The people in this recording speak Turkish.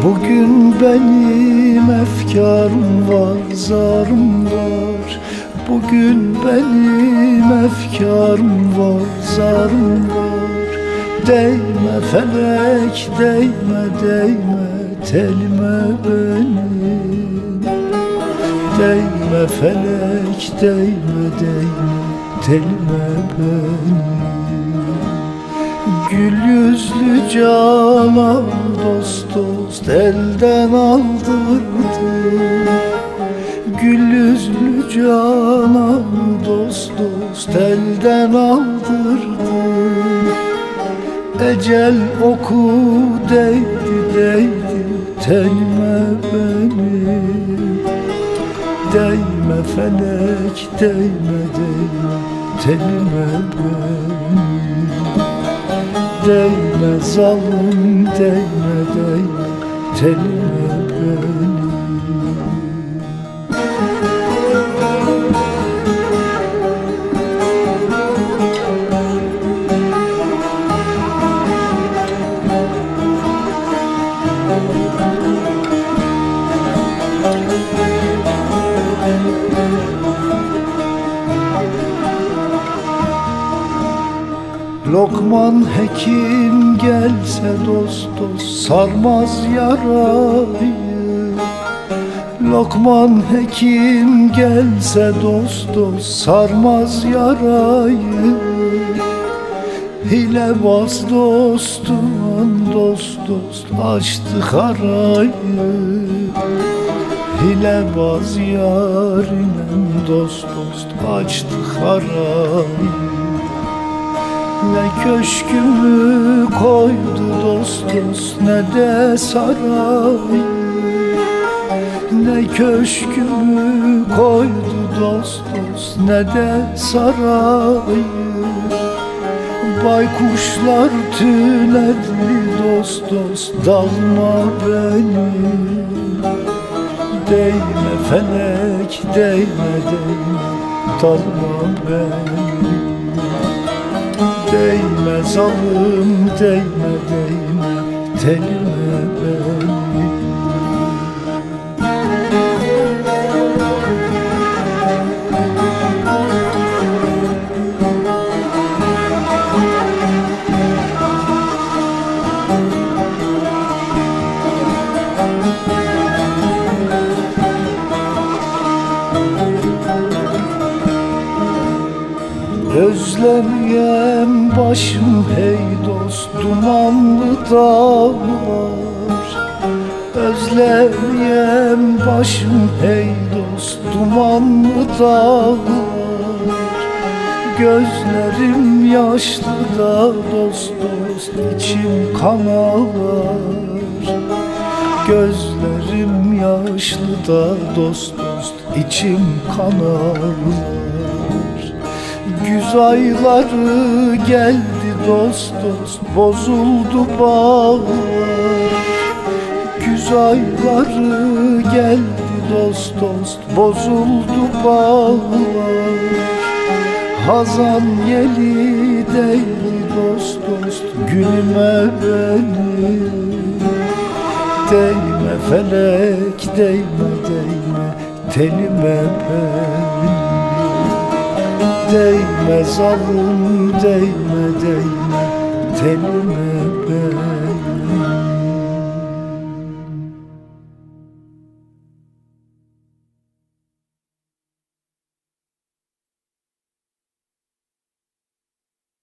Bugün benim efkarım var, zarım var. Bugün benim efkarım var, zarım var. Değme felek, değme, değme telime benim. Değme felek, değme, değme telime benim. Gül yüzlü canan dost dost elden aldırdı. Gül yüzlü canan dost dost elden aldırdı. Ecel oku değdi değdi tenime benim. Değme felek, değme, değme tenime benim. Değme zalim, değme, değme telime benim. Lokman hekim gelse dost dost sarmaz yarayı. Lokman hekim gelse dost dost sarmaz yarayı. Hilebaz dostum dost dost açtı harayı. Hilebaz yarinem dost dost açtı harayı. Ne köşkümü koydu dost dost ne de sarayı. Ne köşkümü koydu dost dost ne de sarayı. Baykuşlar tünedi dost dost dalma benim. Değme felek, değme, değme dalma benim. Değme zalim, değme, değme telime benim. Özlemeyem başım hey dost dumanlı dağlar. Özlemeyem başım hey dost dumanlı dağlar. Gözlerim yaşlı da dost dost içim kan ağlar. Gözlerim yaşlı da dost dost içim kan ağlar. Güz ayları geldi dost dost bozuldu bağlar. Güz ayları geldi dost dost bozuldu bağlar. Hazan yeli değdi dost dost gülüme benim. Değme felek, değme, değme telime benim. Değme zalim, değme, değme telime